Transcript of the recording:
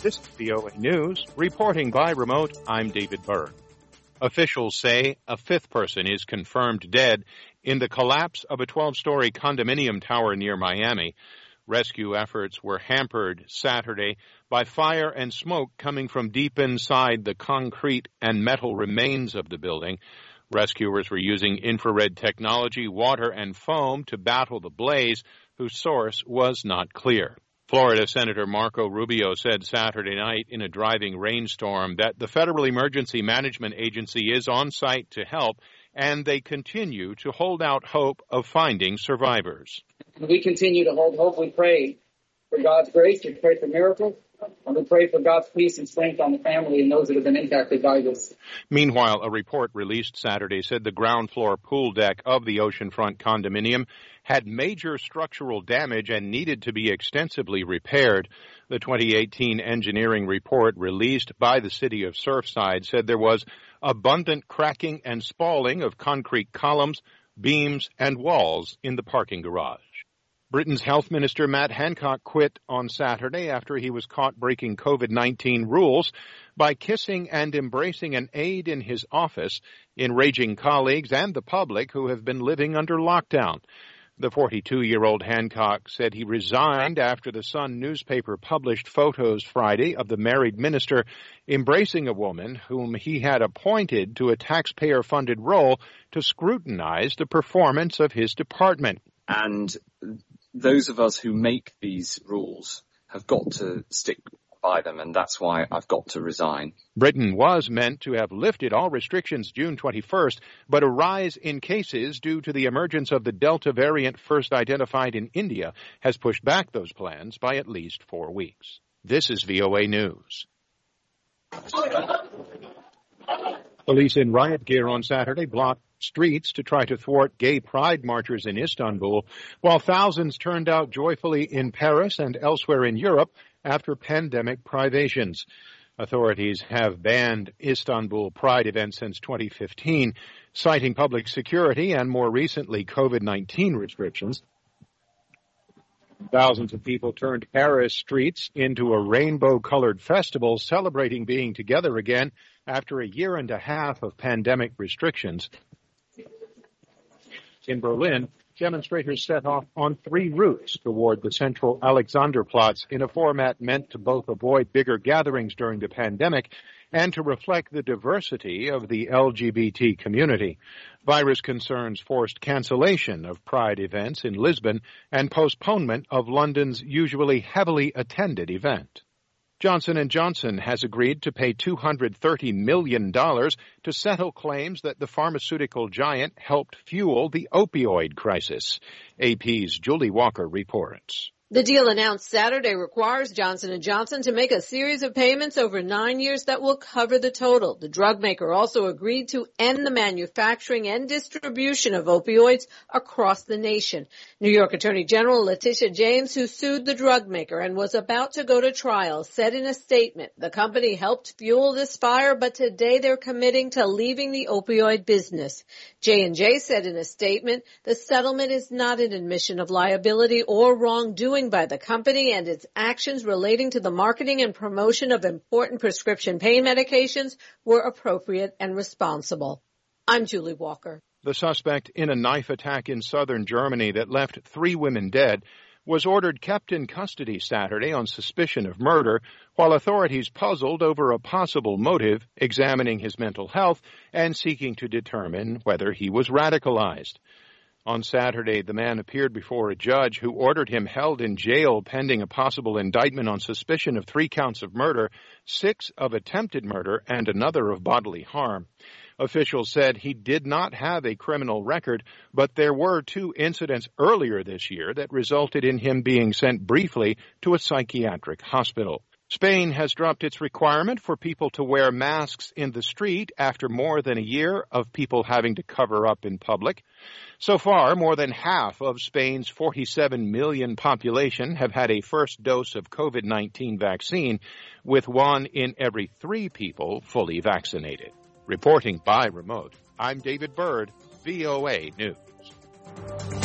This is VOA News. Reporting by remote, I'm David Byrd. Officials say a fifth person is confirmed dead in the collapse of a 12-story condominium tower near Miami. Rescue efforts were hampered Saturday by fire and smoke coming from deep inside the concrete and metal remains of the building. Rescuers were using infrared technology, water, and foam to battle the blaze, whose source was not clear. Florida Senator Marco Rubio said Saturday night in a driving rainstorm that the Federal Emergency Management Agency is on site to help, and they continue to hold out hope of finding survivors. We continue to hold hope. We pray for God's grace. We pray for miracles. And we pray for God's peace and strength on the family and those that have been impacted by this. Meanwhile, a report released Saturday said the ground floor pool deck of the oceanfront condominium had major structural damage and needed to be extensively repaired. The 2018 engineering report released by the city of Surfside said there was abundant cracking and spalling of concrete columns, beams, and walls in the parking garage. Britain's Health Minister Matt Hancock quit on Saturday after he was caught breaking COVID-19 rules by kissing and embracing an aide in his office, enraging colleagues and the public who have been living under lockdown. The 42-year-old Hancock said he resigned after the Sun newspaper published photos Friday of the married minister embracing a woman whom he had appointed to a taxpayer-funded role to scrutinize the performance of his department. And those of us who make these rules have got to stick by them, and that's why I've got to resign. Britain was meant to have lifted all restrictions June 21st, but a rise in cases due to the emergence of the Delta variant first identified in India has pushed back those plans by at least 4 weeks. This is VOA News. Police in riot gear on Saturday blocked streets to try to thwart gay pride marchers in Istanbul, while thousands turned out joyfully in Paris and elsewhere in Europe after pandemic privations. Authorities have banned Istanbul Pride events since 2015, citing public security and more recently COVID-19 restrictions. Thousands of people turned Paris streets into a rainbow-colored festival celebrating being together again after a year and a half of pandemic restrictions. In Berlin, demonstrators set off on 3 routes toward the central Alexanderplatz in a format meant to both avoid bigger gatherings during the pandemic and to reflect the diversity of the LGBT community. Virus concerns forced cancellation of Pride events in Lisbon and postponement of London's usually heavily attended event. Johnson & Johnson has agreed to pay $230 million to settle claims that the pharmaceutical giant helped fuel the opioid crisis. AP's Julie Walker reports. The deal announced Saturday requires Johnson & Johnson to make a series of payments over 9 years that will cover the total. The drug maker also agreed to end the manufacturing and distribution of opioids across the nation. New York Attorney General Letitia James, who sued the drug maker and was about to go to trial, said in a statement, the company helped fuel this fire, but today they're committing to leaving the opioid business. J&J said in a statement, the settlement is not an admission of liability or wrongdoing by the company, and its actions relating to the marketing and promotion of important prescription pain medications were appropriate and responsible. I'm Julie Walker. The suspect in a knife attack in southern Germany that left 3 women dead was ordered kept in custody Saturday on suspicion of murder, while authorities puzzled over a possible motive, examining his mental health and seeking to determine whether he was radicalized. On Saturday, the man appeared before a judge who ordered him held in jail pending a possible indictment on suspicion of 3 counts of murder, 6 of attempted murder, and another of bodily harm. Officials said he did not have a criminal record, but there were 2 incidents earlier this year that resulted in him being sent briefly to a psychiatric hospital. Spain has dropped its requirement for people to wear masks in the street after more than a year of people having to cover up in public. So far, more than half of Spain's 47 million population have had a first dose of COVID-19 vaccine, with 1 in every 3 people fully vaccinated. Reporting by remote, I'm David Byrd, VOA News.